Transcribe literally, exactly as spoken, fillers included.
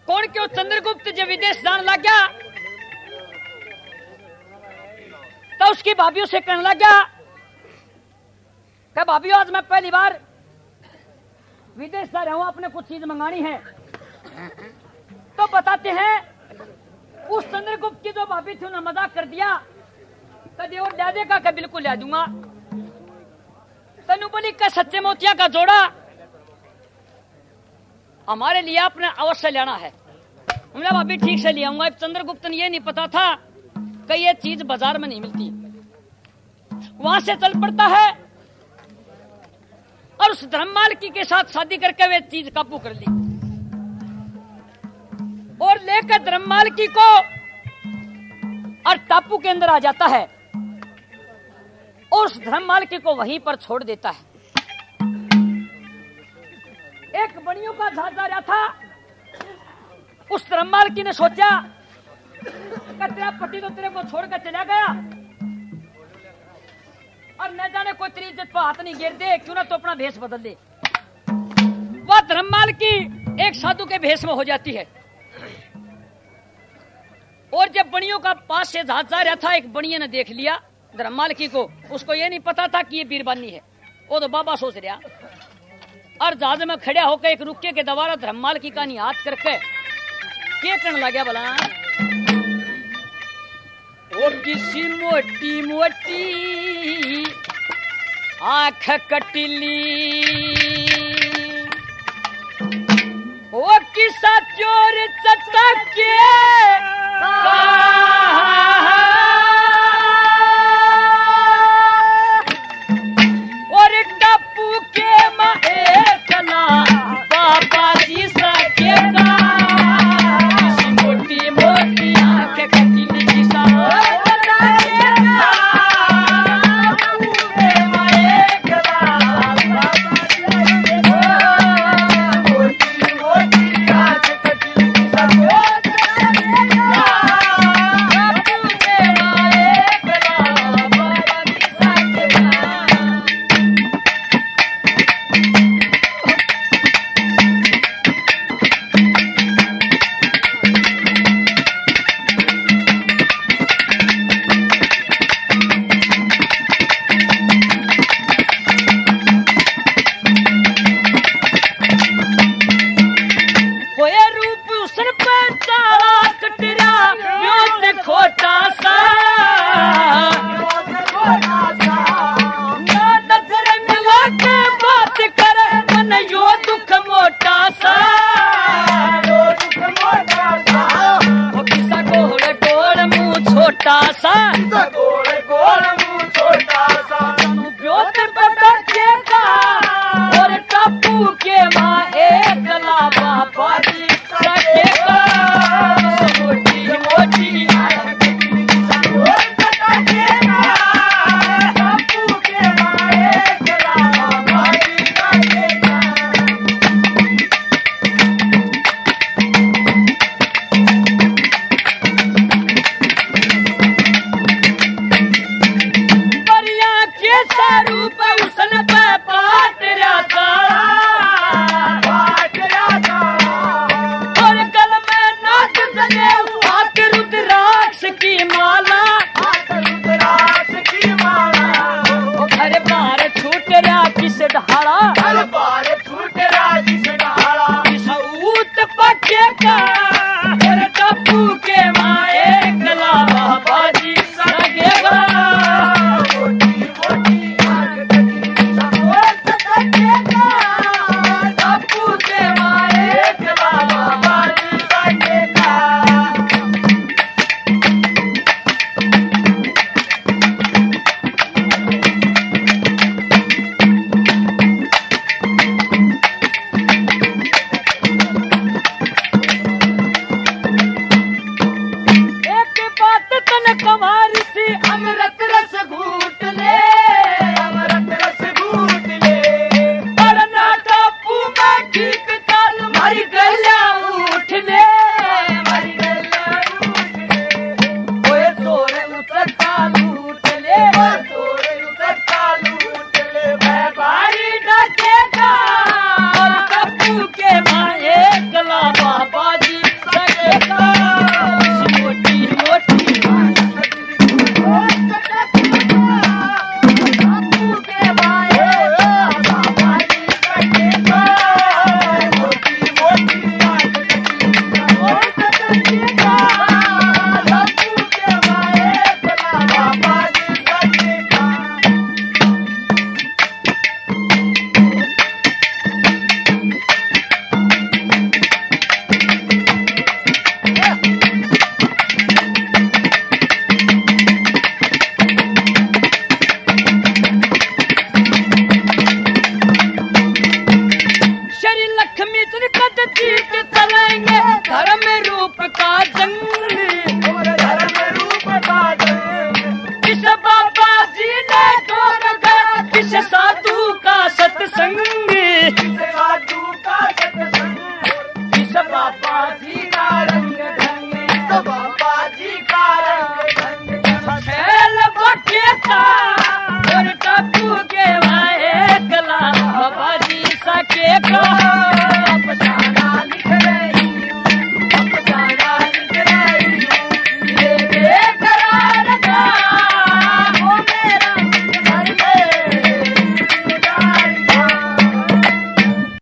कौन क्यों चंद्रगुप्त जब विदेश जान लग गया तो उसकी भाभीयों से कहने लग गया कि भाभीयों आज मैं पहली बार विदेश जा रहा हूं, अपने कुछ चीज मंगानी है। तो बताते हैं उस चंद्रगुप्त की जो भाभी थी उन्होंने मजाक कर दिया, कभी और दादे का का बिल्कुल ला दूंगा। तनु बोली का सच्चे मोतिया का जोड़ा हमारे लिए आपने अवश्य लेना है। हमने भाभी ठीक से ले आऊंगा। चंद्रगुप्त ने ये नहीं पता था कि ये चीज बाजार में नहीं मिलती। वहां से चल पड़ता है और उस धर्ममालकी के साथ शादी करके वे चीज काबू कर ली और लेकर धर्ममालकी को और टापू के अंदर आ जाता है और उस धर्ममालकी को वहीं पर छोड़ देता है। एक बनियों का जहाज आ रहा था। उस धर्ममालकी ने सोचा कि तेरा पति तो तेरे को छोड़कर चला गया और न जाने कोई तेरी इज्जत पर हाथ नहीं गिर दे, क्यों ना तो अपना भेष बदल दे। वह धर्ममालकी एक साधु के भेष में हो जाती है और जब बनियों का पास से जहाज जा रहा था, एक बनिया ने देख लिया धर्ममालकी को। उसको ये नहीं पता था कि ये बीरबानी है, वो तो बाबा सोच रहा। और जहाज में खड़ा होकर एक रुके के दवारा धर्ममालकी का नहीं हाथ करके क्या करने लगा बोला, वो किसी मोटी मोटी आंख कटिली, वो किसा चोर चटक के और टापू के माए कला बाबा जी सकेगा, किसी मोटी मोटी आंख कटिली किसा बाबा जी एक